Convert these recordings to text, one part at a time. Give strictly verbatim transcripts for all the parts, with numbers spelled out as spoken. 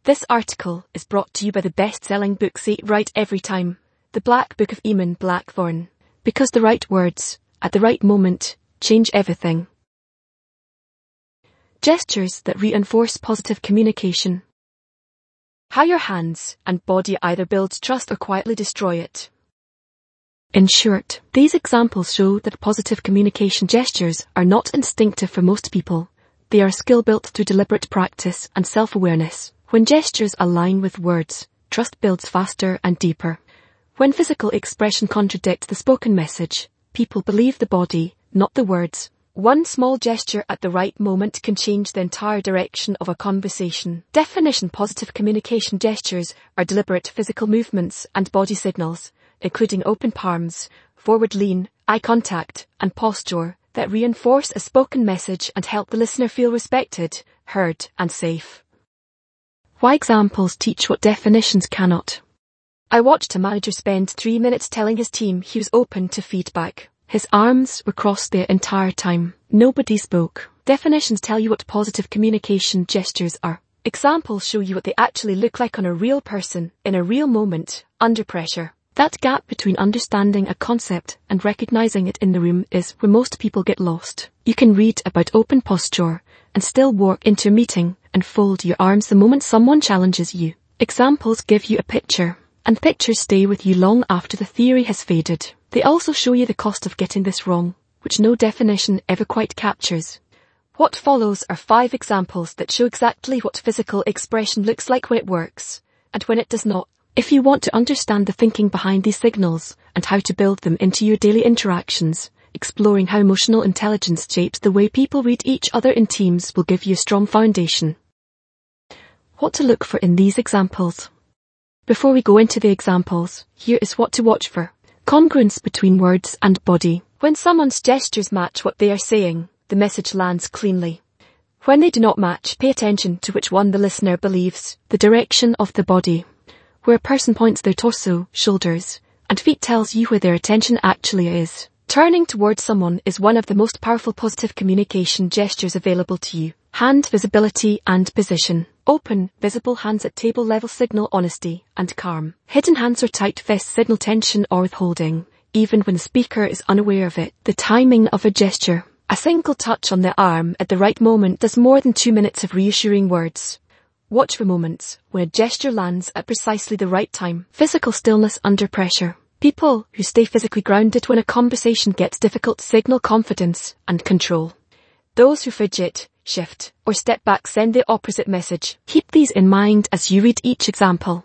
This article is brought to you by the best-selling book Say It Right Every Time, The Black Book of Eamon Blackthorne. Because the right words, at the right moment, change everything. Gestures that reinforce positive communication. How your hands and body either build trust or quietly destroy it. In short, these examples show that positive communication gestures are not instinctive for most people. They are a skill built through deliberate practice and self-awareness. When gestures align with words, trust builds faster and deeper. When physical expression contradicts the spoken message, people believe the body, not the words. One small gesture at the right moment can change the entire direction of a conversation. Definition: positive communication gestures are deliberate physical movements and body signals, including open palms, forward lean, eye contact, and posture, that reinforce a spoken message and help the listener feel respected, heard, and safe. Why examples teach what definitions cannot. I watched a manager spend three minutes telling his team he was open to feedback. His arms were crossed the entire time. Nobody spoke. Definitions tell you what positive communication gestures are. Examples show you what they actually look like on a real person, in a real moment, under pressure. That gap between understanding a concept and recognizing it in the room is where most people get lost. You can read about open posture and still walk into a meeting and fold your arms the moment someone challenges you. Examples give you a picture, and pictures stay with you long after the theory has faded. They also show you the cost of getting this wrong, which no definition ever quite captures. What follows are five examples that show exactly what physical expression looks like when it works, and when it does not. If you want to understand the thinking behind these signals and how to build them into your daily interactions, exploring how emotional intelligence shapes the way people read each other in teams will give you a strong foundation. What to look for in these examples. Before we go into the examples, here is what to watch for. Congruence between words and body. When someone's gestures match what they are saying, the message lands cleanly. When they do not match, pay attention to which one the listener believes. The direction of the body. Where a person points their torso, shoulders, and feet tells you where their attention actually is. Turning towards someone is one of the most powerful positive communication gestures available to you. Hand visibility and position. Open, visible hands at table level signal honesty and calm. Hidden hands or tight fists signal tension or withholding, even when the speaker is unaware of it. The timing of a gesture. A single touch on the arm at the right moment does more than two minutes of reassuring words. Watch for moments when a gesture lands at precisely the right time. Physical stillness under pressure. People who stay physically grounded when a conversation gets difficult signal confidence and control. Those who fidget, shift, or step back send the opposite message. Keep these in mind as you read each example.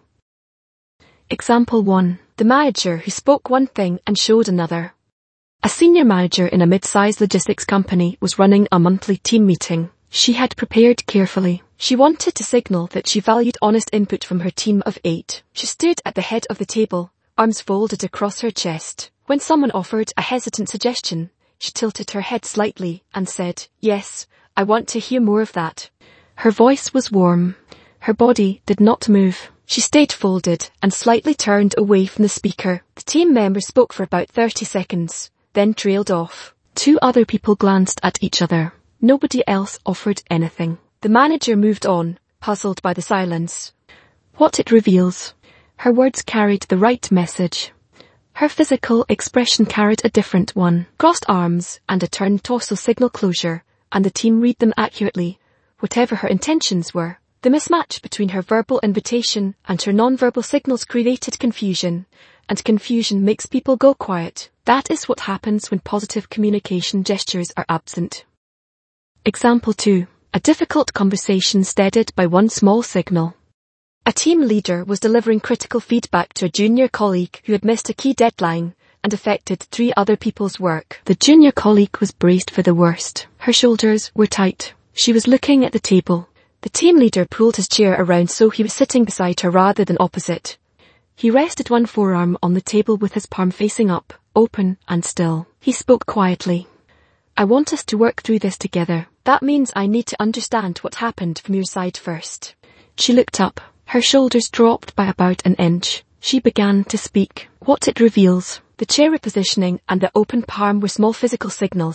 Example one. The manager who spoke one thing and showed another. A senior manager in a mid-sized logistics company was running a monthly team meeting. She had prepared carefully. She wanted to signal that she valued honest input from her team of eight. She stood at the head of the table, arms folded across her chest. When someone offered a hesitant suggestion, she tilted her head slightly and said, "Yes, I want to hear more of that." Her voice was warm. Her body did not move. She stayed folded and slightly turned away from the speaker. The team member spoke for about thirty seconds, then trailed off. Two other people glanced at each other. Nobody else offered anything. The manager moved on, puzzled by the silence. What it reveals. Her words carried the right message. Her physical expression carried a different one. Crossed arms and a turned torso signal closure, and the team read them accurately, whatever her intentions were. The mismatch between her verbal invitation and her non-verbal signals created confusion, and confusion makes people go quiet. That is what happens when positive communication gestures are absent. Example two. A difficult conversation steadied by one small signal. A team leader was delivering critical feedback to a junior colleague who had missed a key deadline and affected three other people's work. The junior colleague was braced for the worst. Her shoulders were tight. She was looking at the table. The team leader pulled his chair around so he was sitting beside her rather than opposite. He rested one forearm on the table with his palm facing up, open and still. He spoke quietly. "I want us to work through this together. That means I need to understand what happened from your side first." She looked up. Her shoulders dropped by about an inch. She began to speak. What it reveals. The chair repositioning and the open palm were small physical signals,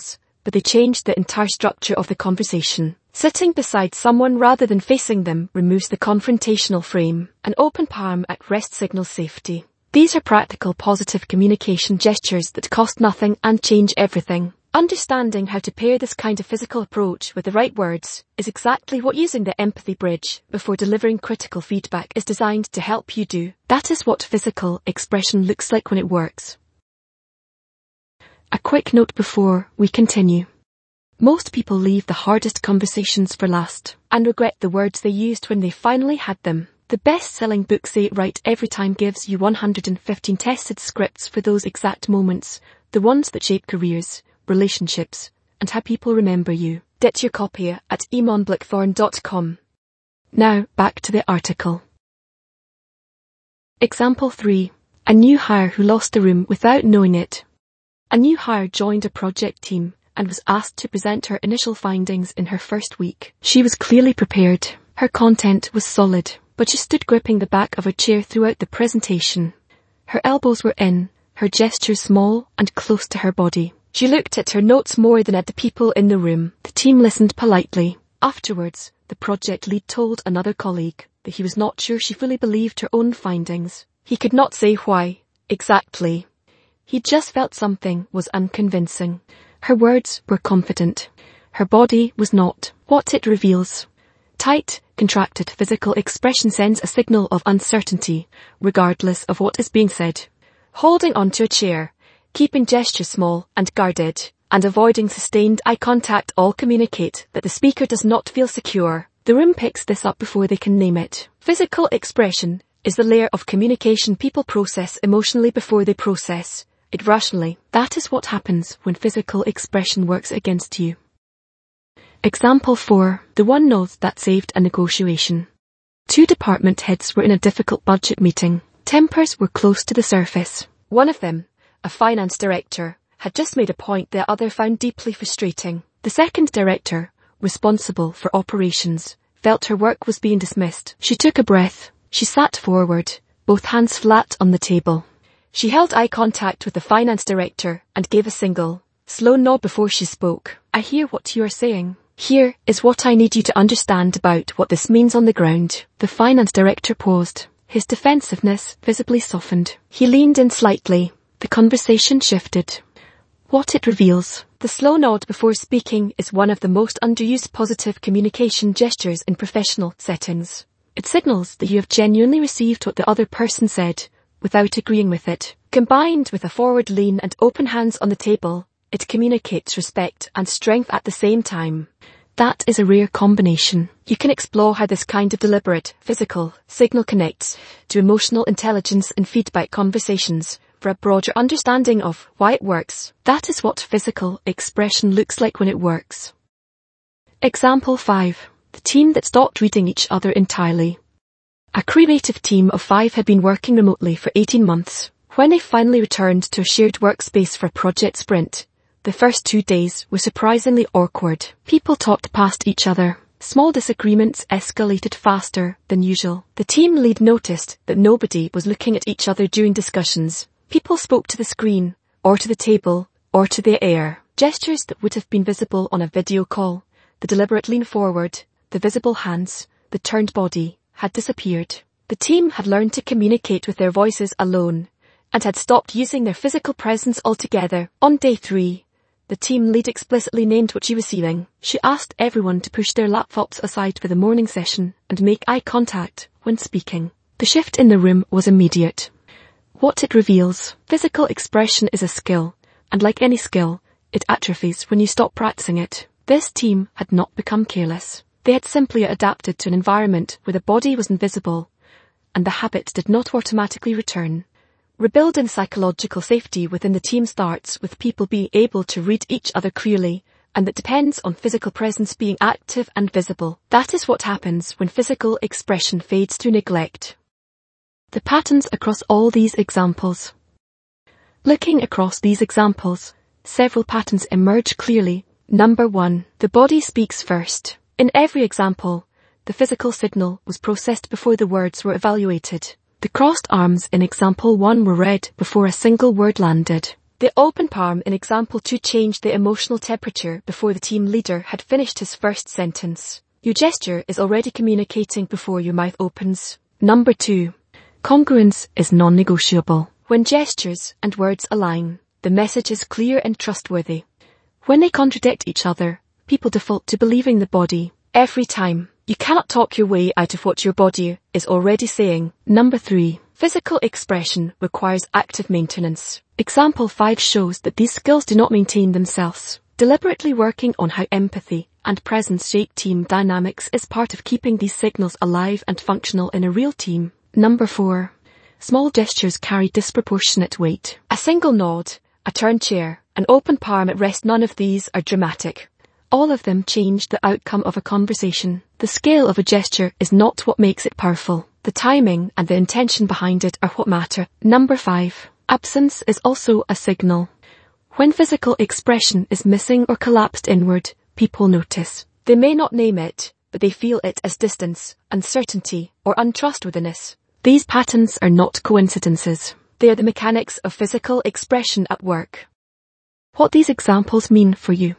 but they changed the entire structure of the conversation. Sitting beside someone rather than facing them removes the confrontational frame. An open palm at rest signals safety. These are practical positive communication gestures that cost nothing and change everything. Understanding how to pair this kind of physical approach with the right words is exactly what using the empathy bridge before delivering critical feedback is designed to help you do. That is what physical expression looks like when it works. A quick note before we continue. Most people leave the hardest conversations for last and regret the words they used when they finally had them. The best-selling book Say It Right Every Time gives you one hundred fifteen tested scripts for those exact moments, the ones that shape careers, relationships, and how people remember you. Get your copy at eamon blackthorn dot com. Now, back to the article. Example three. A new hire who lost the room without knowing it. A new hire joined a project team and was asked to present her initial findings in her first week. She was clearly prepared. Her content was solid, but she stood gripping the back of her chair throughout the presentation. Her elbows were in, her gestures small and close to her body. She looked at her notes more than at the people in the room. The team listened politely. Afterwards, the project lead told another colleague that he was not sure she fully believed her own findings. He could not say why, exactly. He just felt something was unconvincing. Her words were confident. Her body was not. What it reveals. Tight, contracted physical expression sends a signal of uncertainty, regardless of what is being said. Holding onto a chair, keeping gestures small and guarded, and avoiding sustained eye contact all communicate that the speaker does not feel secure. The room picks this up before they can name it. Physical expression is the layer of communication people process emotionally before they process it rationally. That is what happens when physical expression works against you. Example four. The one note that saved a negotiation. Two department heads were in a difficult budget meeting. Tempers were close to the surface. One of them, a finance director, had just made a point the other found deeply frustrating. The second director, responsible for operations, felt her work was being dismissed. She took a breath. She sat forward, both hands flat on the table. She held eye contact with the finance director and gave a single, slow nod before she spoke. I hear what you are saying. Here is what I need you to understand about what this means on the ground. The finance director paused. His defensiveness visibly softened. He leaned in slightly. The conversation shifted. What it reveals. The slow nod before speaking is one of the most underused positive communication gestures in professional settings. It signals that you have genuinely received what the other person said, without agreeing with it. Combined with a forward lean and open hands on the table, it communicates respect and strength at the same time. That is a rare combination. You can explore how this kind of deliberate, physical signal connects to emotional intelligence in feedback conversations for a broader understanding of why it works. That is what physical expression looks like when it works. Example five. The team that stopped reading each other entirely. A creative team of five had been working remotely for eighteen months. When they finally returned to a shared workspace for Project Sprint, the first two days were surprisingly awkward. People talked past each other. Small disagreements escalated faster than usual. The team lead noticed that nobody was looking at each other during discussions. People spoke to the screen, or to the table, or to the air. Gestures that would have been visible on a video call, the deliberate lean forward, the visible hands, the turned body, had disappeared. The team had learned to communicate with their voices alone, and had stopped using their physical presence altogether. On day three, the team lead explicitly named what she was feeling. She asked everyone to push their laptops aside for the morning session and make eye contact when speaking. The shift in the room was immediate. What it reveals. Physical expression is a skill, and like any skill, it atrophies when you stop practicing it. This team had not become careless. They had simply adapted to an environment where the body was invisible, and the habit did not automatically return. Rebuilding psychological safety within the team starts with people being able to read each other clearly, and that depends on physical presence being active and visible. That is what happens when physical expression fades to neglect. The patterns across all these examples. Looking across these examples, several patterns emerge clearly. Number one, the body speaks first. In every example, the physical signal was processed before the words were evaluated. The crossed arms in example one were read before a single word landed. The open palm in example two changed the emotional temperature before the team leader had finished his first sentence. Your gesture is already communicating before your mouth opens. Number two. Congruence is non-negotiable. When gestures and words align, the message is clear and trustworthy. When they contradict each other, people default to believing the body every time. You cannot talk your way out of what your body is already saying. Number three. Physical expression requires active maintenance. Example five shows that these skills do not maintain themselves. Deliberately working on how empathy and presence shape team dynamics is part of keeping these signals alive and functional in a real team. Number four. Small gestures carry disproportionate weight. A single nod, a turned chair, an open palm at rest, none of these are dramatic. All of them change the outcome of a conversation. The scale of a gesture is not what makes it powerful. The timing and the intention behind it are what matter. Number five. Absence is also a signal. When physical expression is missing or collapsed inward, people notice. They may not name it, but they feel it as distance, uncertainty, or untrustworthiness. These patterns are not coincidences. They are the mechanics of physical expression at work. What these examples mean for you.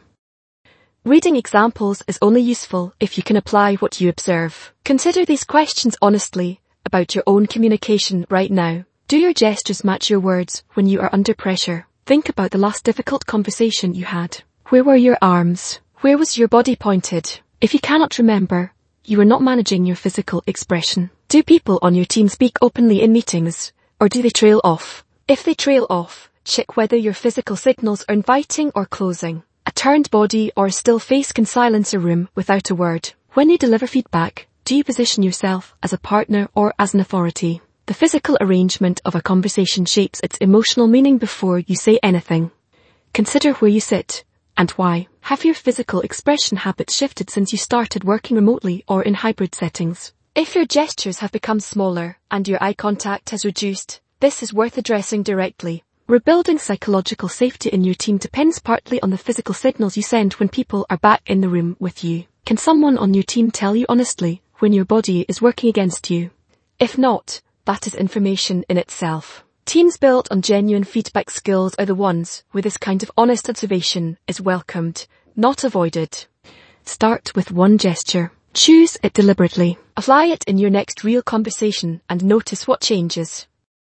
Reading examples is only useful if you can apply what you observe. Consider these questions honestly about your own communication right now. Do your gestures match your words when you are under pressure? Think about the last difficult conversation you had. Where were your arms? Where was your body pointed? If you cannot remember, you are not managing your physical expression. Do people on your team speak openly in meetings, or do they trail off? If they trail off, check whether your physical signals are inviting or closing. A turned body or a still face can silence a room without a word. When you deliver feedback, do you position yourself as a partner or as an authority? The physical arrangement of a conversation shapes its emotional meaning before you say anything. Consider where you sit and why. Have your physical expression habits shifted since you started working remotely or in hybrid settings? If your gestures have become smaller and your eye contact has reduced, this is worth addressing directly. Rebuilding psychological safety in your team depends partly on the physical signals you send when people are back in the room with you. Can someone on your team tell you honestly when your body is working against you? If not, that is information in itself. Teams built on genuine feedback skills are the ones where this kind of honest observation is welcomed, not avoided. Start with one gesture. Choose it deliberately. Apply it in your next real conversation and notice what changes.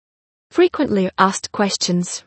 Frequently asked questions.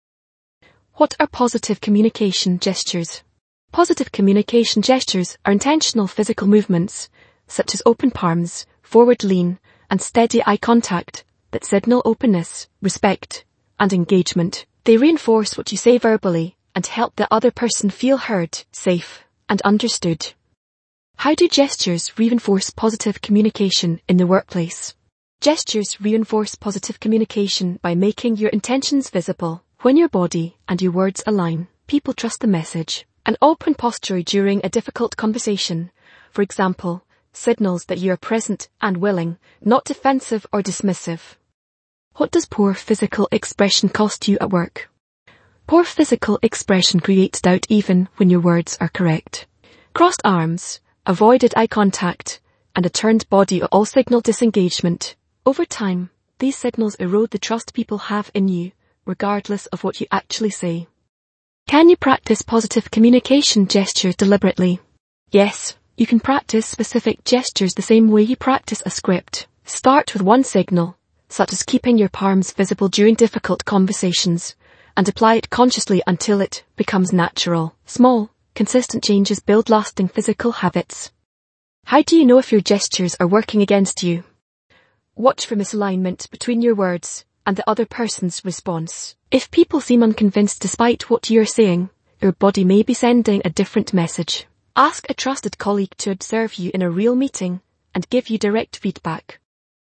What are positive communication gestures? Positive communication gestures are intentional physical movements, such as open palms, forward lean, and steady eye contact, that signal openness, respect, and engagement. They reinforce what you say verbally and help the other person feel heard, safe, and understood. How do gestures reinforce positive communication in the workplace? Gestures reinforce positive communication by making your intentions visible. When your body and your words align, people trust the message. An open posture during a difficult conversation, for example, signals that you are present and willing, not defensive or dismissive. What does poor physical expression cost you at work? Poor physical expression creates doubt even when your words are correct. Crossed arms, avoided eye contact, and a turned body all signal disengagement. Over time, these signals erode the trust people have in you, regardless of what you actually say. Can you practice positive communication gestures deliberately? Yes, you can practice specific gestures the same way you practice a script. Start with one signal, such as keeping your palms visible during difficult conversations, and apply it consciously until it becomes natural. Small, consistent changes build lasting physical habits. How do you know if your gestures are working against you? Watch for misalignment between your words and the other person's response. If people seem unconvinced despite what you're saying, your body may be sending a different message. Ask a trusted colleague to observe you in a real meeting and give you direct feedback.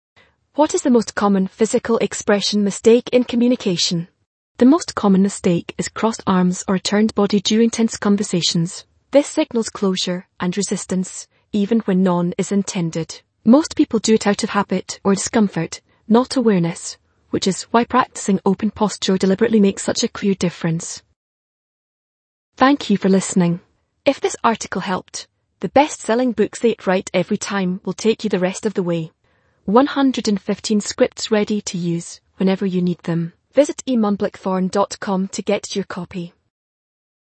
What is the most common physical expression mistake in communication? The most common mistake is crossed arms or a turned body during tense conversations. This signals closure and resistance, even when none is intended. Most people do it out of habit or discomfort, not awareness, which is why practicing open posture deliberately makes such a clear difference. Thank you for listening. If this article helped, the best-selling book Say It Right Every Time will take you the rest of the way. one hundred fifteen scripts ready to use whenever you need them. Visit e munblickforeign dot com to get your copy.